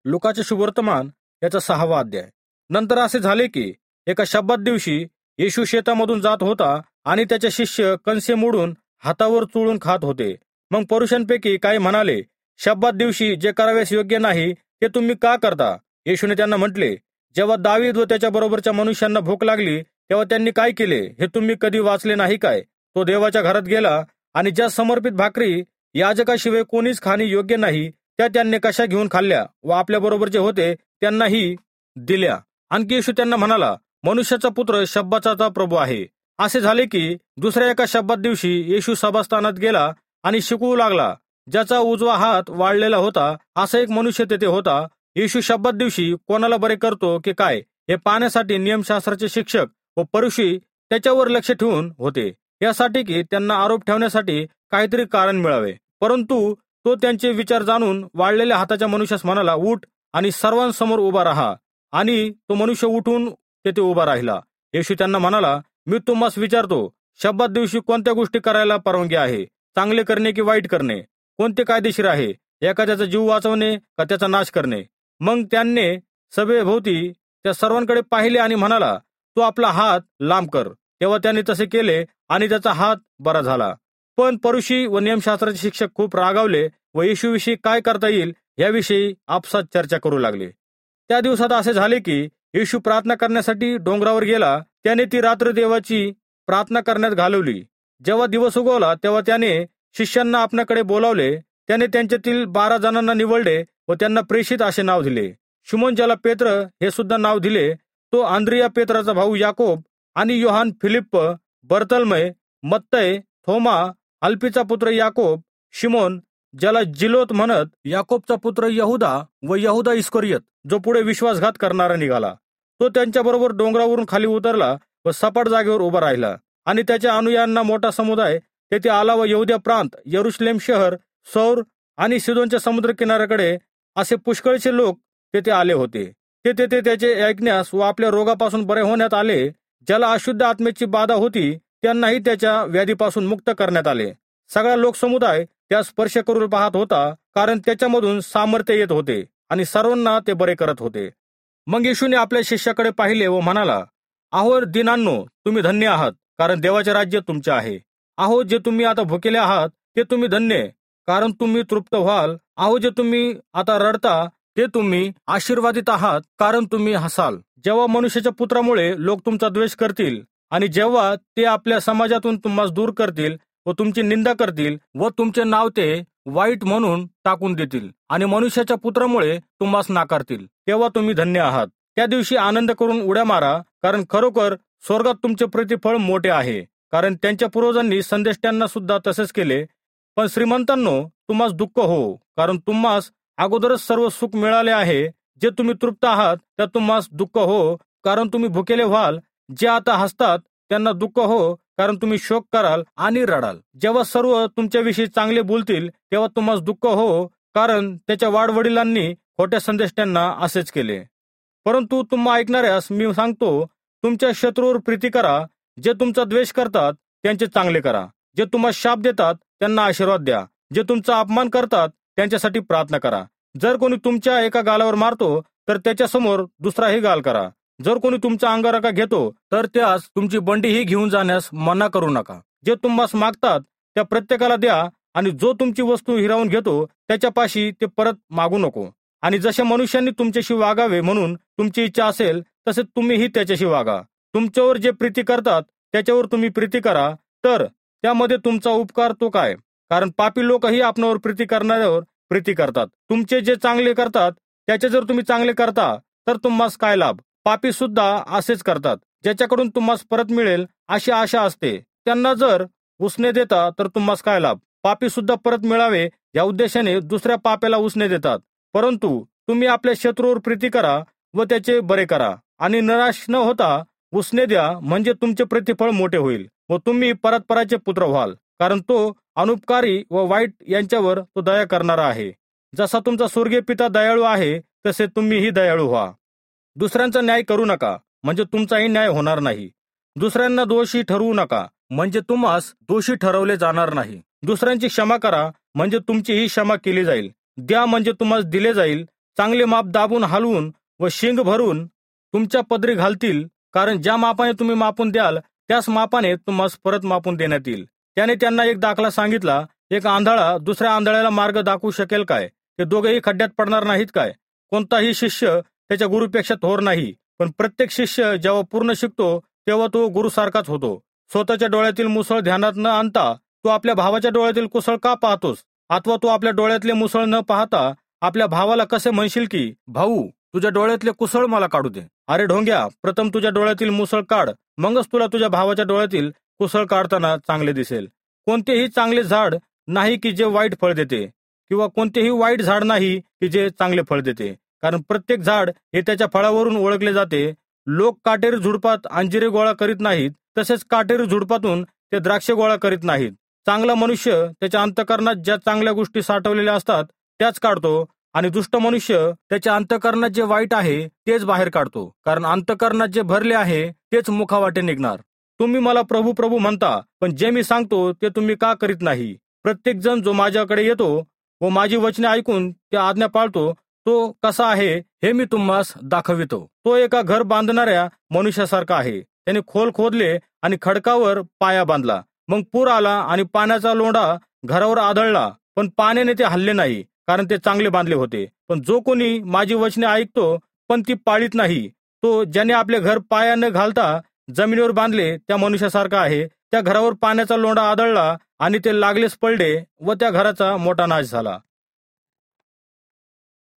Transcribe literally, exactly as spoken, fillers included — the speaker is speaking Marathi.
लुकाचे शुभवर्तमान याचा सहावा अध्याय. नंतर असे झाले की एका शब्दात दिवशी येशू शेतामधून जात होता आणि त्याचे शिष्य कणसे मोडून हातावर चुळून खात होते. मग पुरुषांपैकी काही म्हणाले, शब्दात दिवशी जे कराव्यास योग्य नाही ते तुम्ही का करता? येशूने त्यांना म्हटले, जेव्हा दावीद व त्याच्या बरोबरच्या मनुष्यांना भूक लागली तेव्हा त्यांनी काय केले हे तुम्ही कधी वाचले नाही काय? तो देवाच्या घरात गेला आणि ज्या समर्पित भाकरी याजकाशिवाय कोणीच खाणे योग्य नाही त्या त्यांनी कशा घेऊन खाल्ल्या व आपल्या बरोबर जे होते त्यांनाही दिल्या. आणखी येशू त्यांना म्हणाला, मनुष्याचा पुत्र शब्दाचा प्रभू आहे. असे झाले की दुसऱ्या एका शब्दात दिवशी येशू सभास्थानात गेला आणि शिकवू लागला. ज्याचा उजवा हात वाळलेला होता असा एक मनुष्य तेथे होता. येशू शब्दात दिवशी कोणाला बरे करतो की काय हे पाहण्यासाठी नियमशास्त्राचे शिक्षक व फरीसी त्याच्यावर लक्ष ठेवून होते, यासाठी की त्यांना आरोप ठेवण्यासाठी काहीतरी कारण मिळावे. परंतु तो त्यांचे विचार जाणून वाळलेल्या हाताच्या मनुष्यास म्हणाला, उठ आणि सर्वांसमोर उभा राहा. आणि तो मनुष्य उठून तेथे उभा राहिला. येशू त्यांना म्हणाला, मी तुम्हास विचारतो, शब्दात दिवशी कोणत्या गोष्टी करायला परवानगी आहे, चांगले करणे की वाईट करणे? कोणते कायदेशीर आहे, एखाद्याचा जीव वाचवणे का त्याचा नाश करणे? मग त्यांनी सभेभोवती त्या सर्वांकडे पाहिले आणि म्हणाला, तो आपला हात लांब कर. तेव्हा त्यांनी तसे केले आणि त्याचा हात बरा झाला. पण फरीसी व नियमशास्त्राचे शिक्षक खूप रागावले व येशूविषयी काय करता येईल याविषयी आपसात चर्चा करू लागले. त्या दिवसात असे झाले की येशू प्रार्थना करण्यासाठी डोंगरावर गेला. त्याने ती रात्र देवाची प्रार्थना करण्यात घालवली. जेव्हा दिवस उगवला तेव्हा त्याने शिष्यांना आपल्याकडे बोलावले. त्याने त्यांच्यातील बारा जणांना निवडले व त्यांना प्रेषित असे नाव दिले. शिमोन, ज्याला पेत्र हे सुद्धा नाव दिले, तो आंद्रिया पेत्राचा भाऊ याकोब आणि योहान, फिलिप्प, बर्तलमय, मत्तय, थोमा, अल्फीचा पुत्र याकोब, शिमोन ज्याला जिलोत म्हणत, याकोबचा पुत्र यहुदा व यहुदा इस्करियत जो पुढे विश्वासघात करणारा निघाला. तो त्यांच्याबरोबर डोंगरावरून खाली उतरला व सपाट जागेवर उभा राहिला. आणि त्याच्या अनुयायांना मोठा समुदाय तेथे आला व यहुद्या प्रांत, यरुशलेम शहर, सौर आणि सिदोनच्या समुद्र किनाऱ्याकडे असे पुष्कळचे लोक तेथे आले होते. ते तेथे त्याचे ऐकण्यास व आपल्या रोगापासून बरे होण्यात आले. ज्याला अशुद्ध आत्म्याची बाधा होती त्यांनाही त्याच्या व्याधीपासून मुक्त करण्यात आले. सगळा लोकसमुदाय त्या स्पर्श करून पाहत होता, कारण त्याच्यामधून सामर्थ्य येत होते आणि सर्वांना ते बरे करत होते. मग येशूने आपल्या शिष्याकडे पाहिले व म्हणाला, अहो दीनांनो, तुम्ही धन्य आहात, कारण देवाचे राज्य तुमचे आहे. अहो जे तुम्ही आता भुकेले आहात ते तुम्ही धन्य, कारण तुम्ही तृप्त व्हाल. अहो जे तुम्ही आता रडता ते तुम्ही आशीर्वादित आहात, कारण तुम्ही हसाल. जेव्हा मनुष्याच्या पुत्रामुळे लोक तुमचा द्वेष करतील आणि जेव्हा ते आपल्या समाजातून तुम्हाला दूर करतील व तुमची निंदा करतील व तुमचे नाव ते वाईट म्हणून टाकून देतील आणि मनुष्याच्या पुत्रामुळे तुम्हास नाकारतील, तेव्हा तुम्ही धन्य आहात. त्या दिवशी आनंद करून उड्या मारा, कारण खरोखर स्वर्गात तुमचे प्रतिफळ मोठे आहे. कारण त्यांच्या पूर्वजांनी संदेष्ट्यांना सुद्धा तसेच केले. पण श्रीमंतांनो, तुम्हास दुःख हो, कारण तुम्हास अगोदरच सर्व सुख मिळाले आहे. जे तुम्ही तृप्त आहात त्या तुम्हास दुःख हो, कारण तुम्ही भुकेले व्हाल. जे आता हसतात त्यांना दुःख हो, कारण तुम्ही शोक कराल आणि रडाल. जेव्हा सर्व तुमच्याविषयी चांगले बोलतील तेव्हा तुम्हास दुःख हो, कारण त्याच्या वाडवडिलांनी खोट्या संदेष्ट्यांना असेच केले. परंतु तुम्हा ऐकणाऱ्यास मी सांगतो, तुमच्या शत्रूवर प्रीती करा. जे तुमचा द्वेष करतात त्यांचे चांगले करा. जे तुम्हाला शाप देतात त्यांना आशीर्वाद द्या. जे तुमचा अपमान करतात त्यांच्यासाठी प्रार्थना करा. जर कोणी तुमच्या एका गालावर मारतो तर त्याच्यासमोर दुसराही गाल करा. जर कोणी तुमचा अंगरखा घेतो तर त्यास तुमची बंडीही घेऊन जाण्यास मना करू नका. जे तुम्हास मागतात त्या प्रत्येकाला द्या, आणि जो तुमची वस्तू हिरावून घेतो त्याच्यापाशी ते परत मागू नको. आणि जसे मनुष्यांनी तुमच्याशी वागावे म्हणून तुमची इच्छा असेल तसे तुम्हीही त्याच्याशी वागा. तुमच्यावर जे प्रीती करतात त्याच्यावर तुम्ही प्रीती करा, तर त्यामध्ये तुमचा उपकार तो काय? कारण पापी लोकही आपणावर प्रीती करणाऱ्यावर प्रीती करतात. तुमचे जे चांगले करतात त्याचे जर तुम्ही चांगले करता तर तुम्हास काय लाभ? पापी सुद्धा असेच करतात. ज्याच्याकडून तुम्हास परत मिळेल अशी आशा असते त्यांना जर उसने देता तर तुम्हास काय लाभ? पापी सुद्धा परत मिळावे या उद्देशाने दुसऱ्या पाप्याला उसने देतात. परंतु तुम्ही आपल्या शत्रूवर प्रीती करा व त्याचे बरे करा, आणि निराश न होता उसने द्या, म्हणजे तुमचे प्रतिफळ मोठे होईल व तुम्ही परस्पराचे पुत्र व्हाल. कारण तो अनुपकारी व वाईट यांच्यावर तो दया करणारा आहे. जसा तुमचा स्वर्गीय पिता दयाळू आहे तसे तुम्हीही दयाळू व्हा. दुसऱ्यांचा न्याय करू नका, म्हणजे तुमचाही न्याय होणार नाही. दुसऱ्यांना दोषी ठरवू नका, म्हणजे तुम्हास दोषी ठरवले जाणार नाही. दुसऱ्यांची क्षमा करा, म्हणजे तुमचीही क्षमा केली जाईल. द्या, म्हणजे तुम्हास दिले जाईल. चांगले माप दाबून हलवून व शिंग भरून तुमच्या पदरी घालतील, कारण ज्या मापाने तुम्ही मापून द्याल त्याच मापाने तुम्हाला परत मापून देण्यात येईल. त्याने त्यांना एक दाखला सांगितला. एक आंधळा दुसऱ्या आंधळ्याला मार्ग दाखवू शकेल काय? ते दोघेही खड्ड्यात पडणार नाहीत काय? कोणताही शिष्य त्याच्या गुरुपेक्षा थोर नाही, पण प्रत्येक शिष्य जेव्हा पूर्ण शिकतो तेव्हा तो गुरुसारखाच होतो. स्वतःच्या डोळ्यातील मुसळ ध्यानात न आणता तू आपल्या भावाच्या डोळ्यातील कुसळ का पाहतोस? अथवा तू आपल्या डोळ्यातले मुसळ न पाहता आपल्या भावाला कसे म्हणशील की भाऊ तुझ्या डोळ्यातले कुसळ मला काढू दे? अरे ढोंग्या, प्रथम तुझ्या डोळ्यातील मुसळ काढ, मगच तुला तुझ्या भावाच्या डोळ्यातील कुसळ काढताना चांगले दिसेल. कोणतेही चांगले झाड नाही की जे वाईट फळ देते, किंवा कोणतेही वाईट झाड नाही की जे चांगले फळ देते, कारण प्रत्येक झाड हे त्याच्या फळावरून ओळखले जाते. लोक काटेरी झुडपात अंजिरे गोळा करीत नाहीत, तसेच काटेरी झुडपातून ते द्राक्षे गोळा करीत नाहीत. चांगला मनुष्य त्याच्या अंतःकरणात ज्या चांगल्या गोष्टी साठवलेल्या असतात त्याच काढतो, आणि दुष्ट मनुष्य त्याच्या अंतःकरणात जे वाईट आहे तेच बाहेर काढतो, कारण अंतःकरणात जे भरले आहे तेच मुखावाटे निघणार. तुम्ही मला प्रभू प्रभू म्हणता, पण जे मी सांगतो ते तुम्ही का करीत नाही? प्रत्येक जण जो माझ्याकडे येतो व माझी वचने ऐकून त्या आज्ञा पाळतो तो कसा आहे हे मी तुम्हास दाखवितो. तो एका घर बांधणाऱ्या मनुष्यासारखा आहे. त्याने खोल खोदले आणि खडकावर पाया बांधला. मग पूर आला आणि पाण्याचा लोंढा घरावर आदळला, पण पाण्याने ते हल्ले नाही, कारण ते चांगले बांधले होते. पण जो कोणी माझी वचने ऐकतो पण ती पाळीत नाही, तो ज्याने आपले घर पाया न घालता जमिनीवर बांधले त्या मनुष्यासारखा आहे. त्या घरावर पाण्याचा लोंढा आदळला आणि ते लागलेच पडले व त्या घराचा मोठा नाश झाला.